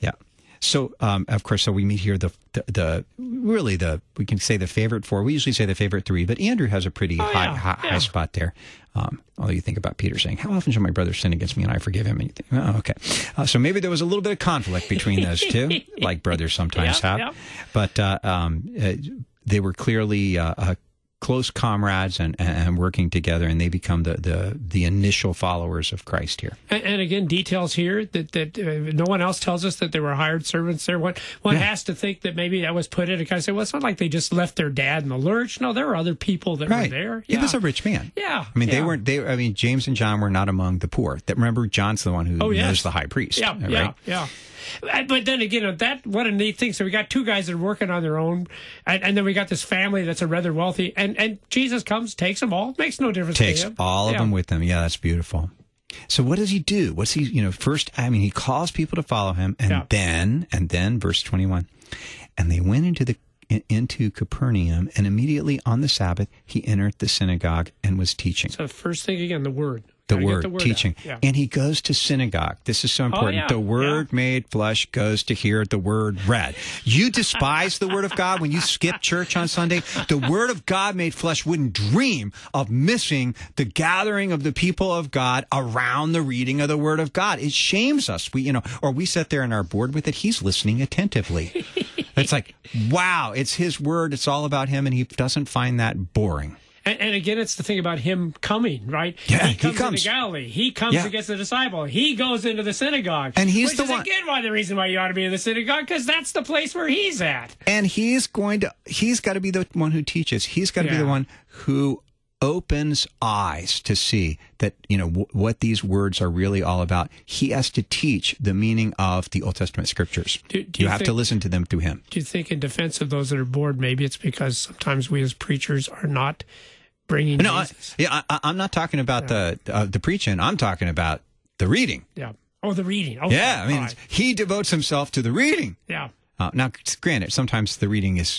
So, um, of course, so we meet here the, the the really the we can say the favorite four. We usually say the favorite three, but Andrew has a pretty Oh, high yeah, high, yeah. high spot there. Um, although you think about Peter saying, "How often shall my brother sin against me and I forgive him?" And you think, "Oh, okay." Uh, so maybe there was a little bit of conflict between those two, like brothers sometimes Yep, have. yep. But uh, um, uh, they were clearly uh, uh, close comrades and, and working together, and they become the, the, the initial followers of Christ here. And, and again, details here that that uh, no one else tells us that they were hired servants there. One one Yeah. has to think that maybe that was put in to kind of say, well, it's not like they just left their dad in the lurch. No, there were other people that Right. were there. He was a rich man. Yeah. I mean, they yeah. weren't. They. I mean, James and John were not among the poor. That remember, John's the one who Oh, yes. knows the high priest. Yeah, right? yeah, yeah. Uh, But then again, that what a neat thing. So we got two guys that are working on their own, and, and then we got this family that's a rather wealthy, and, and Jesus comes, takes them all, makes no difference. Takes to him. all of Yeah. them with him. Yeah, that's beautiful. So what does he do? What's he? You know, first, I mean, he calls people to follow him, and Yeah. then, and then, verse twenty-one, and they went into the in- into Capernaum, and immediately on the Sabbath he entered the synagogue and was teaching. So the first thing again, the word. The Gotta get word, the word teaching. out. Yeah. And he goes to synagogue. This is so important. yeah, The word made flesh goes to hear the word read. You despise the word of God when you skip church on Sunday. The word of God made flesh wouldn't dream of missing the gathering of the people of God around the reading of the word of God. It shames us. We, you know, or we sit there and are bored with it. He's listening attentively. It's like, wow, it's his word. It's all about him. And he doesn't find that boring. And, and again, it's the thing about him coming, right? Yeah, he he comes, comes. into Galilee. He comes Yeah. against the disciple. He goes into the synagogue. And he's which the is one- again why the reason why you ought to be in the synagogue, because that's the place where he's at. And he's going to, he's got to be the one who teaches. He's got to be Yeah. the one who opens eyes to see that, you know, w- what these words are really all about. He has to teach the meaning of the Old Testament scriptures. Do- do you you have to think- listen to them through him. Do you think, in defense of those that are bored, maybe it's because sometimes we as preachers are not bringing No, I, Jesus? yeah, I, I'm not talking about the uh, the preaching. I'm talking about the reading. Yeah. Oh, the reading. Okay. Yeah, I mean, All right. he devotes himself to the reading. Yeah. Uh, now, granted, sometimes the reading is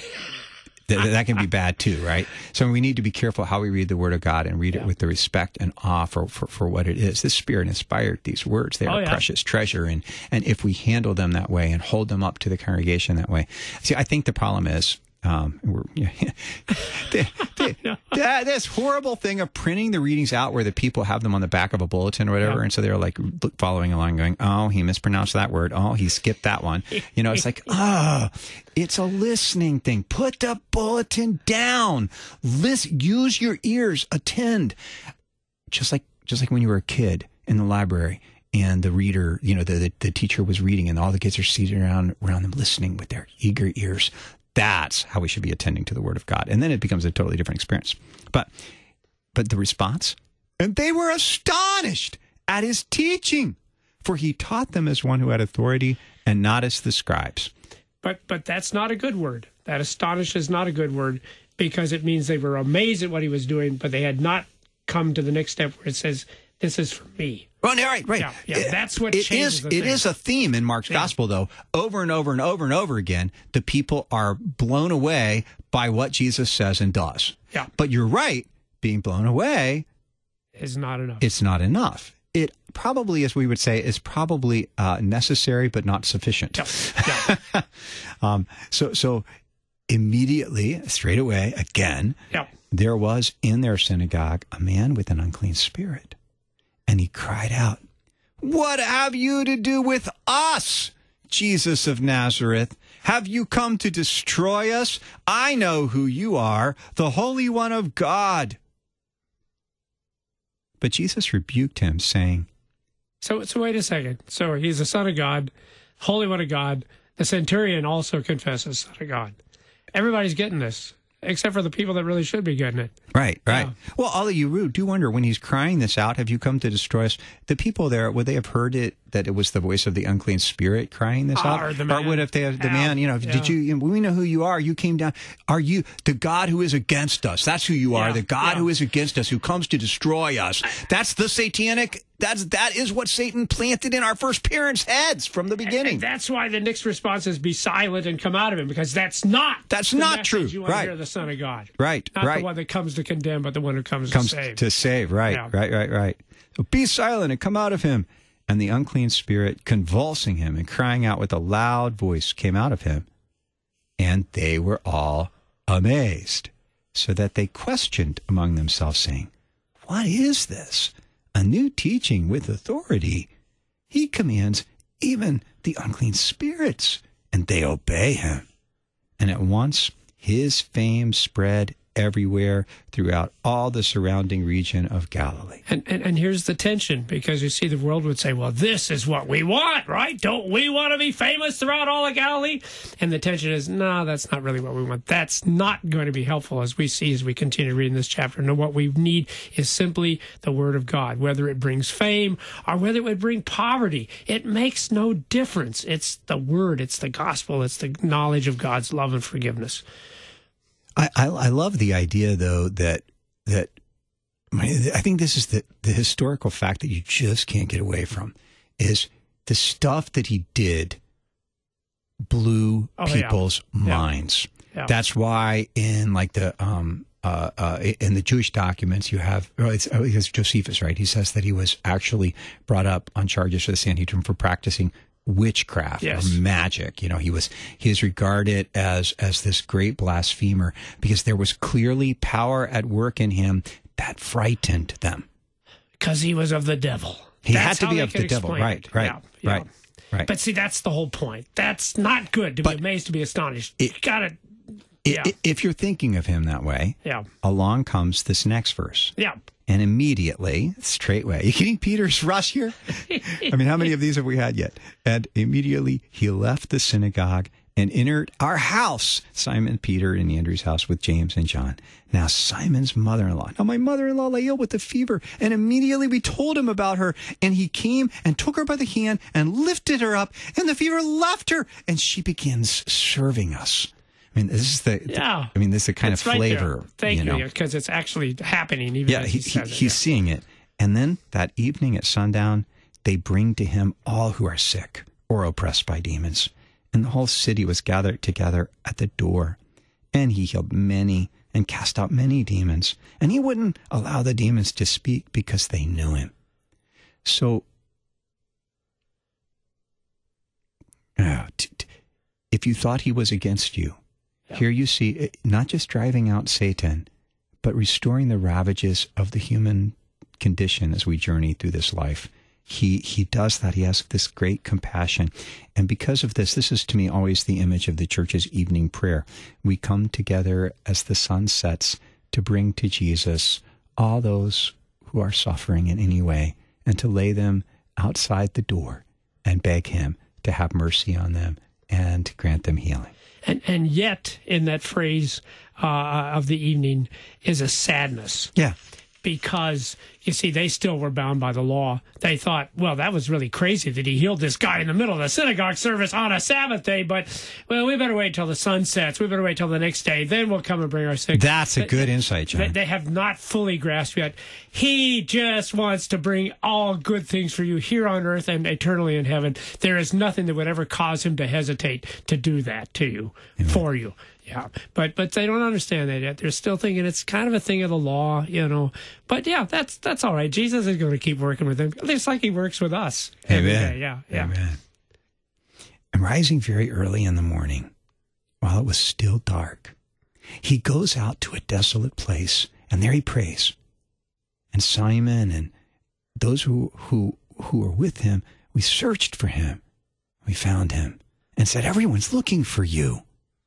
th- th- that can be bad too, right? So we need to be careful how we read the Word of God and read Yeah. it with the respect and awe for, for, for what it is. The Spirit inspired these words; they Oh, are yeah. precious treasure, and and if we handle them that way and hold them up to the congregation that way, see, I think the problem is. Um, we're, yeah, the, the, that, this horrible thing of printing the readings out where the people have them on the back of a bulletin or whatever, Yeah. and so they're like look, following along, going, "Oh, he mispronounced that word. Oh, he skipped that one." You know, it's like, ah, oh, it's a listening thing. Put the bulletin down. Listen, use your ears. Attend. Just like just like when you were a kid in the library. And the reader, you know, the, the the teacher was reading, and all the kids are seated around around them, listening with their eager ears. That's how we should be attending to the Word of God, and then it becomes a totally different experience. But, but the response, and they were astonished at his teaching, for he taught them as one who had authority, and not as the scribes. But but that's not a good word. That astonished is not a good word, because it means they were amazed at what he was doing, but they had not come to the next step where it says, "This is for me." Well, right, right. Yeah, yeah, that's what it changes is. the It thing. is a theme in Mark's gospel, though. Over and over and over and over again, the people are blown away by what Jesus says and does. Yeah. But you're right. Being blown away, Is not enough. it's not enough. It probably, as we would say, is probably uh, necessary but not sufficient. Yeah. Yeah. um, so, so immediately, straight away, again, Yeah. there was in their synagogue a man with an unclean spirit. And he cried out, "What have you to do with us, Jesus of Nazareth? Have you come to destroy us? I know who you are, the Holy One of God." But Jesus rebuked him, saying, So so wait a second. So he's the Son of God, Holy One of God. The centurion also confesses Son of God. Everybody's getting this, except for the people that really should be getting it. Right, right. Yeah. Well, all of you do wonder, when he's crying this out, "Have you come to destroy us?" The people there, would they have heard it, that it was the voice of the unclean spirit crying this Ah, out? or the Or man. would if they have the Yeah, man, you know, yeah. did you, we know who you are. You came down. Are you the God who is against us? That's who you are. Yeah, The God yeah. who is against us, who comes to destroy us. That's the satanic, that's, that is what Satan planted in our first parents' heads from the beginning. And that's why the next response is be silent and come out of him, because that's not That's the not message true. You want Right. to hear the Son of God. Right, Not right. the one that comes to condemn, but the one who comes, comes to save. to save. Right, Yeah. right, right, right. So be silent and come out of him. And the unclean spirit, convulsing him and crying out with a loud voice, came out of him. And they were all amazed, so that they questioned among themselves, saying, "What is this? A new teaching with authority. He commands even the unclean spirits, and they obey him." And at once his fame spread everywhere throughout all the surrounding region of Galilee. And, and and here's the tension, because you see the world would say, well, this is what we want, right? Don't we want to be famous throughout all of Galilee? And the tension is, no, that's not really what we want. That's not going to be helpful, as we see as we continue reading this chapter. No, what we need is simply the Word of God, whether it brings fame or whether it would bring poverty. It makes no difference. It's the Word, it's the gospel, it's the knowledge of God's love and forgiveness. I, I, I love the idea, though, that that I think this is the, the historical fact that you just can't get away from, is the stuff that he did blew oh, people's yeah. minds. Yeah. Yeah. That's why in like the um uh, uh in the Jewish documents you have, well, it's, it's Josephus, right? He says that he was actually brought up on charges for the Sanhedrin for practicing witchcraft yes. or magic. You know, he was he is regarded as as this great blasphemer because there was clearly power at work in him that frightened them. Because he was of the devil. He That's had to be how of they the could devil, explain right? it. Right, Yeah, yeah. right, right. But see, that's the whole point. That's not good to But be amazed, to be astonished. It, you got to, yeah. If you're thinking of him that way, yeah. along comes this next verse. Yeah. And immediately, straightway, you getting Peter's rush here? I mean, how many of these have we had yet? And immediately he left the synagogue and entered our house, Simon Peter and Andrew's house with James and John. Now Simon's mother-in-law. Now my mother-in-law lay ill with a fever, and immediately we told him about her, and he came and took her by the hand and lifted her up, and the fever left her, and she begins serving us. I mean, this is the, yeah. I mean, this is the kind it's of right flavor. There. Thank you, you, because it's actually happening. Even yeah, as he, he says he, it, he's yeah. seeing it. And then that evening at sundown, they bring to him all who are sick or oppressed by demons. And the whole city was gathered together at the door. And he healed many and cast out many demons. And he wouldn't allow the demons to speak because they knew him. So, uh, t- t- if you thought he was against you, yeah. Here you see not just driving out Satan, but restoring the ravages of the human condition as we journey through this life. He he does that. He has this great compassion. And because of this, this is to me always the image of the church's evening prayer. We come together as the sun sets to bring to Jesus all those who are suffering in any way and to lay them outside the door and beg him to have mercy on them and grant them healing. And and yet, in that phrase uh, of the evening is a sadness. Yeah. Because, you see, they still were bound by the law. They thought, well, that was really crazy that he healed this guy in the middle of the synagogue service on a Sabbath day, but, well, we better wait till the sun sets. We better wait till the next day. Then we'll come and bring our sick. That's a good they, insight, John. They, they have not fully grasped yet. He just wants to bring all good things for you here on earth and eternally in heaven. There is nothing that would ever cause him to hesitate to do that to you, Amen. For you. Yeah, but but they don't understand that yet. They're still thinking it's kind of a thing of the law, you know. But yeah, that's that's all right. Jesus is going to keep working with them, just like he works with us every Amen. day. Yeah, yeah. Amen. And rising very early in the morning, while it was still dark, he goes out to a desolate place, and there he prays. And Simon and those who who who were with him, we searched for him. We found him and said, "Everyone's looking for you."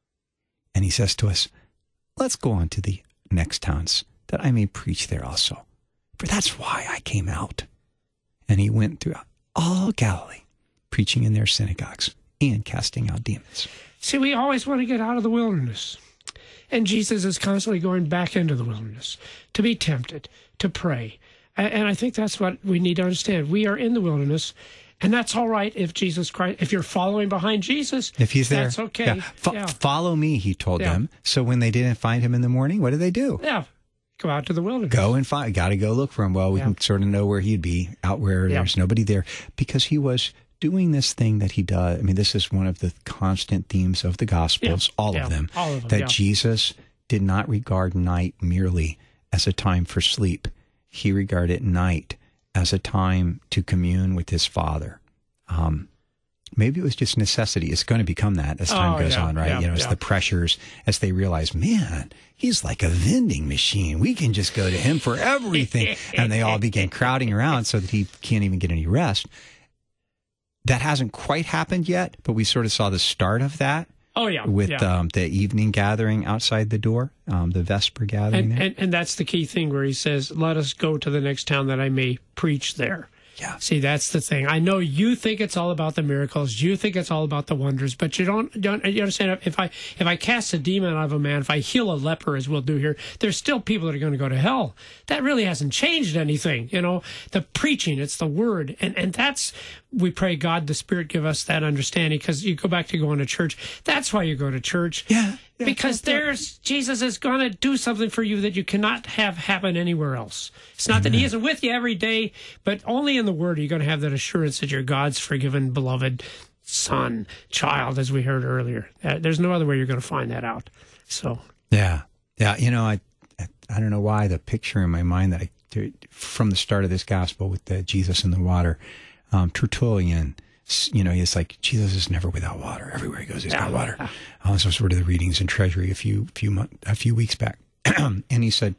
And he says to us, "Let's go on to the next towns, that I may preach there also. For that's why I came out." And he went throughout all Galilee, preaching in their synagogues and casting out demons. See, we always want to get out of the wilderness. And Jesus is constantly going back into the wilderness to be tempted, to pray. And I think that's what we need to understand. We are in the wilderness. And that's all right if Jesus Christ, if you're following behind Jesus, if he's there, that's okay. Yeah. Fo- yeah. Follow me, he told yeah. them. So when they didn't find him in the morning, what did they do? Yeah, go out to the wilderness. Go and find, got to go look for him. Well, we yeah. can sort of know where he'd be, out where yeah. there's nobody there, because he was doing this thing that he does. I mean, this is one of the constant themes of the Gospels, yeah. all yeah. of them, all of them that yeah. Jesus did not regard night merely as a time for sleep. He regarded night as a time to commune with his Father. Um, maybe it was just necessity. It's going to become that as time Oh, goes yeah, on, right? yeah, you know, as yeah. the pressures, as they realize, man, he's like a vending machine. We can just go to him for everything. And they all begin crowding around so that he can't even get any rest. That hasn't quite happened yet, but we sort of saw the start of that. Oh, yeah. With yeah. um, the evening gathering outside the door, um, the Vesper gathering and, there. and, and that's the key thing where he says, let us go to the next town that I may preach there. Yeah. See, that's the thing. I know you think it's all about the miracles. You think it's all about the wonders, but you don't, don't you understand? If I if I cast a demon out of a man, if I heal a leper, as we'll do here, there's still people that are going to go to hell. That really hasn't changed anything. You know, the preaching, it's the word. And, and that's, we pray God, the Spirit, give us that understanding, because you go back to going to church. That's why you go to church. Yeah. yeah Because yeah, yeah. there's, Jesus is going to do something for you that you cannot have happen anywhere else. It's not that he isn't with you every day, but only in the Word are you going to have that assurance that you're God's forgiven, beloved son, child, as we heard earlier. Uh, there's no other way you're going to find that out. So, Yeah. Yeah. You know, I, I, I don't know why the picture in my mind that I, from the start of this gospel with the Jesus in the water, um, Tertullian, you know, he's like, Jesus is never without water. Everywhere he goes, he's got water. I was sort of the readings in Treasury a few few month, a few weeks back, and he said,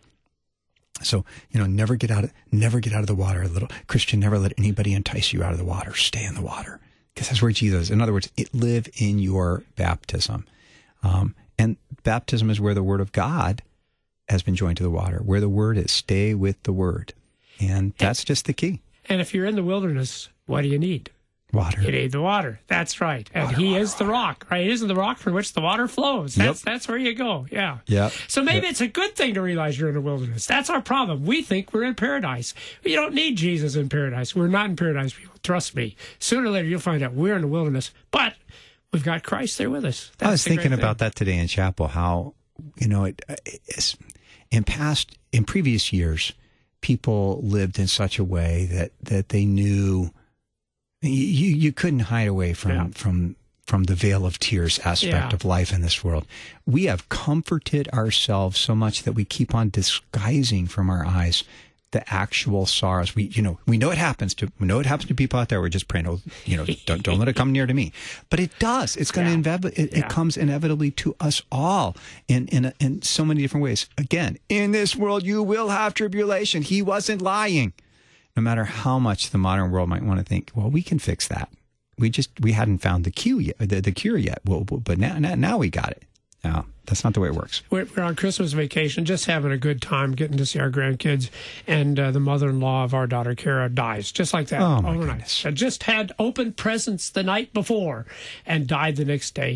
so you know, never get out of never get out of the water. A little Christian, never let anybody entice you out of the water. Stay in the water, because that's where Jesus. In other words, it live in your baptism, um, and baptism is where the Word of God has been joined to the water. Where the Word is, stay with the Word, and that's just the key. and if you're in the wilderness, what do you need? Water. You need the water. That's right. And Water, he water, is the rock, right? He is the rock from which the water flows. That's Yep. that's where you go. Yeah. Yep. So maybe Yep. it's a good thing to realize you're in a wilderness. That's our problem. We think we're in paradise. You don't need Jesus in paradise. We're not in paradise, people. Trust me. Sooner or later, you'll find out we're in the wilderness, but we've got Christ there with us. That's I was the great thinking thing. about that today in chapel, how, you know, it, it's, in past, in previous years, people lived in such a way that, that they knew you, you couldn't hide away from, Yeah. from, from the veil of tears aspect Yeah. of life in this world. We have comforted ourselves so much that we keep on disguising from our eyes the actual sorrows. We, you know, we know it happens to, we know it happens to people out there. We're just praying, oh, you know, don't, don't let it come near to me. But it does. It's going to Yeah. inevitably, it, Yeah. it comes inevitably to us all in, in, a, in so many different ways. Again, in this world, you will have tribulation. He wasn't lying. No matter how much the modern world might want to think, well, we can fix that. We just, we hadn't found the cue yet, the, the cure yet. Well, but now, now, now we got it. No, that's not the way it works. We're, we're on Christmas vacation, just having a good time, getting to see our grandkids, and uh, the mother-in-law of our daughter, Kara, dies, just like that, Oh, my overnight. goodness. I just had open presents the night before and died the next day.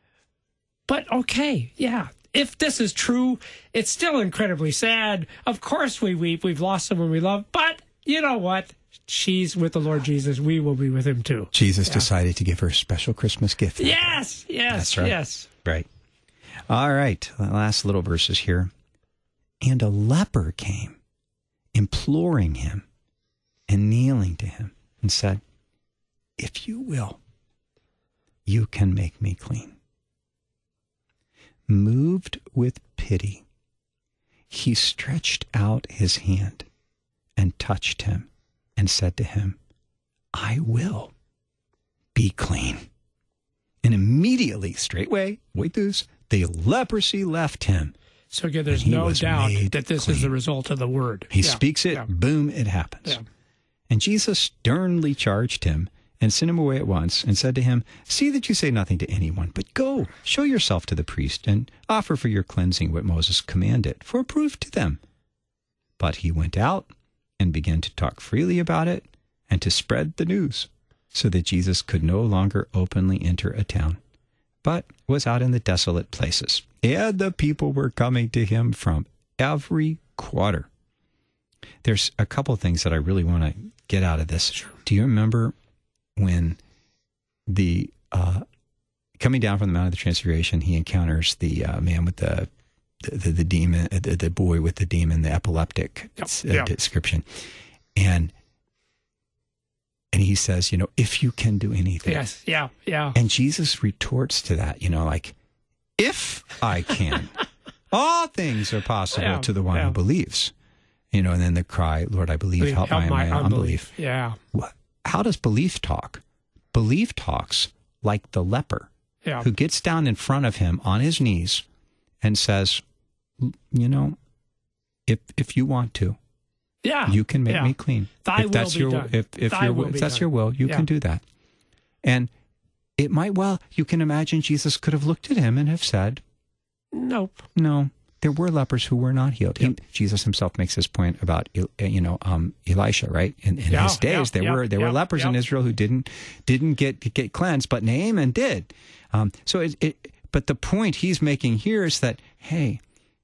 But okay, yeah, if this is true, it's still incredibly sad. Of course we weep. We've lost someone we love, but you know what? She's with the Lord Jesus. We will be with him too. Jesus decided to give her a special Christmas gift. Yes, yes, That's right. yes. Right. All right. The last little verses here. And a leper came, imploring him and kneeling to him, and said, if you will, you can make me clean. Moved with pity, he stretched out his hand and touched him and said to him, I will be clean. And immediately, straightway, wait this, the leprosy left him. So again, there's And he no was doubt made that this clean. is the result of the word. He Yeah, speaks it, yeah. boom, it happens. Yeah. And Jesus sternly charged him and sent him away at once and said to him, see that you say nothing to anyone, but go, show yourself to the priest and offer for your cleansing what Moses commanded for a proof to them. But he went out and began to talk freely about it and to spread the news, so that Jesus could no longer openly enter a town, but was out in the desolate places. And the people were coming to him from every quarter. There's a couple of things that I really want to get out of this. Sure. Do you remember when the uh, coming down from the Mount of the Transfiguration, he encounters the uh, man with the the, the, the demon, the, the boy with the demon, the epileptic Yep. uh, Yep. description, and and he says, you know, if you can do anything, Yes, yeah, yeah. and Jesus retorts to that, you know, like, if I can, all things are possible Yeah, to the one yeah. who believes. You know, and then the cry, Lord, I believe, Believe- help, my, my unbelief. unbelief. Yeah. What- How does belief talk? Belief talks like the leper Yeah. who gets down in front of him on his knees and says, you know, if if you want to, Yeah. you can make yeah. me clean. Thy if will that's be your done. if if Thy your will if be that's done. your will, you Yeah. can do that. And it might well, you can imagine Jesus could have looked at him and have said, Nope. no, there were lepers who were not healed. He, Jesus himself makes this point about, you know, um, Elisha, right? In, in Yeah, his days, yeah, there yeah, were there yeah, were lepers in yeah. Israel who didn't didn't get get cleansed, but Naaman did. Um, so, it, it, but the point he's making here is that, hey,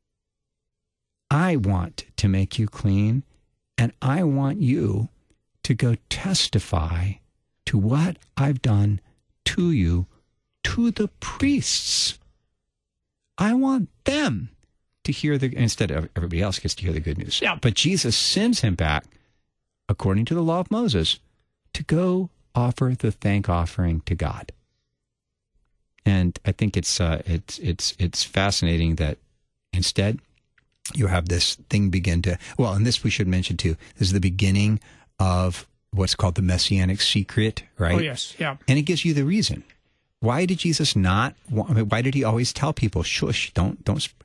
I want to make you clean, and I want you to go testify to what I've done to you, to the priests. I want them to hear the, instead of everybody else gets to hear the good news. Yeah. But Jesus sends him back, according to the law of Moses, to go offer the thank offering to God. And I think it's uh, it's it's it's fascinating that instead you have this thing begin to, well, and this we should mention too, this is the beginning of what's called the Messianic secret, right? Oh, yes. Yeah. And it gives you the reason. Why did Jesus not, I mean, why did he always tell people, shush, don't, don't, sp-?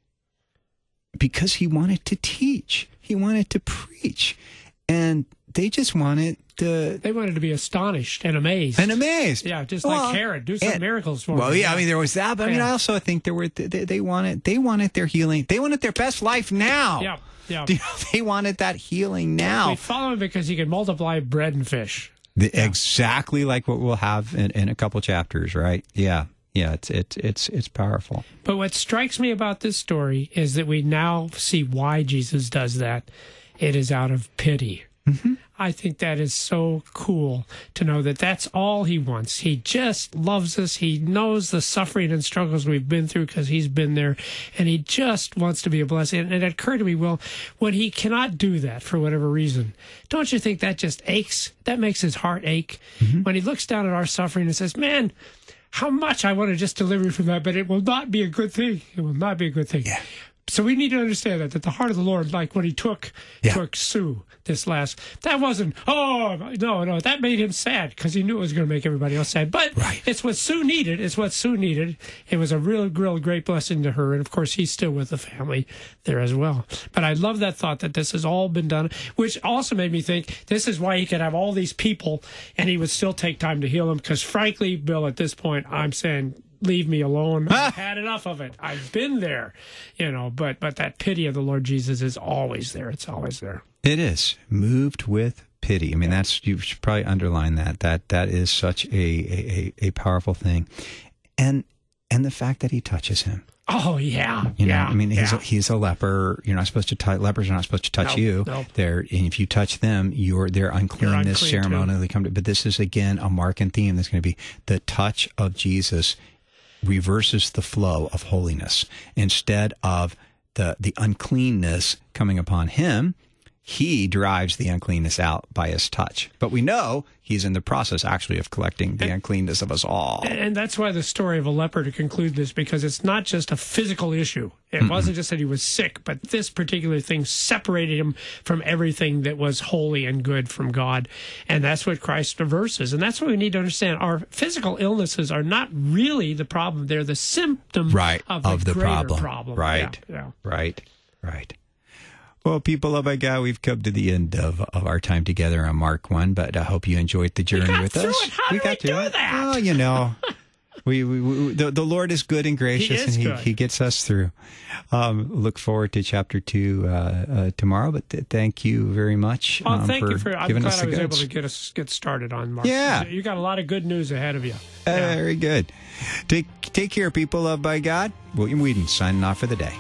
Because he wanted to teach. He wanted to preach. And they just wanted to. They wanted to be astonished and amazed. And amazed. Yeah, just Well, like Herod. Do some and- miracles for Well, me. yeah, I mean, there was that, but I mean, Yeah. I also think there were, they, they wanted, they wanted their healing. They wanted their best life now. Yeah, yeah. You know, they wanted that healing now. We follow him because he can multiply bread and fish. The, exactly like what we'll have in, in a couple chapters, right? Yeah, yeah, it's it's it's it's powerful. But what strikes me about this story is that we now see why Jesus does that. It is out of pity. Mm-hmm. I think that is so cool to know that that's all he wants. He just loves us. He knows the suffering and struggles we've been through because he's been there, and he just wants to be a blessing. And it occurred to me, well, when he cannot do that for whatever reason, don't you think that just aches? That makes his heart ache. Mm-hmm. When he looks down at our suffering and says, man, how much I want to just deliver you from that, but it will not be a good thing. It will not be a good thing. Yeah. So we need to understand that, that the heart of the Lord, like when he took Yeah. took Sue this last, that wasn't, oh, no, no, that made him sad because he knew it was going to make everybody else sad. But Right. it's what Sue needed. It's what Sue needed. It was a real, real great blessing to her. And of course, he's still with the family there as well. But I love that thought that this has all been done, which also made me think this is why he could have all these people and he would still take time to heal them. Because frankly, Bill, at this point, I'm saying, leave me alone. I've had enough of it. I've been there, you know, but but that pity of the Lord Jesus is always there. It's always there. It is moved with pity. I mean, that's, you should probably underline that. That that is such a a, a powerful thing, and and the fact that he touches him. Oh yeah, You know, yeah. I mean, he's yeah. a, he's a leper. You're not supposed to touch lepers. Are not supposed to touch No, you. no. They're, and if you touch them, you're their uncleanness unclean, too. ceremonially come to. But this is again a mark and theme that's going to be the touch of Jesus reverses the flow of holiness. Instead of the the uncleanness coming upon him, he drives the uncleanness out by his touch. But we know he's in the process actually of collecting the uncleanness of us all. And that's why the story of a leper, to conclude this, because it's not just a physical issue. It Mm-mm. wasn't just that he was sick, but this particular thing separated him from everything that was holy and good from God. And that's what Christ reverses. And that's what we need to understand. Our physical illnesses are not really the problem. They're the symptom Right, of the, of the greater problem. problem. Right, Yeah, yeah. right, right. Well, people of my God, we've come to the end of, of our time together on Mark one, but I hope you enjoyed the journey got with through us. it. How we do got we to do it. that? Oh, you know, we, we, we the, the Lord is good and gracious, He is and he, good. he gets us through. Um, look forward to chapter two uh, uh, tomorrow, but th- thank you very much Well, um, thank for you for. I'm giving glad us I the was able goods. to get us get started on Mark. Yeah. you got a lot of good news ahead of you. Uh, Yeah. Very good. Take take care, people loved by God. William Whedon signing off for the day.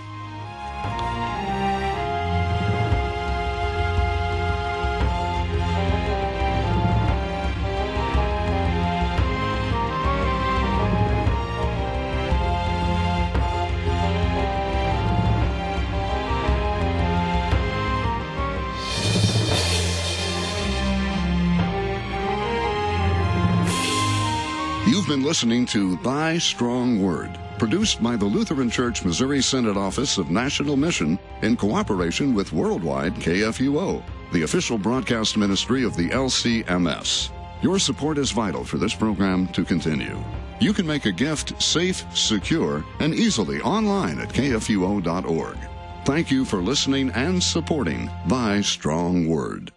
You've been listening to Thy Strong Word, produced by the Lutheran Church Missouri Synod Office of National Mission in cooperation with Worldwide K F U O, the official broadcast ministry of the L C M S. Your support is vital for this program to continue. You can make a gift safe, secure, and easily online at K F U O dot org. Thank you for listening and supporting Thy Strong Word.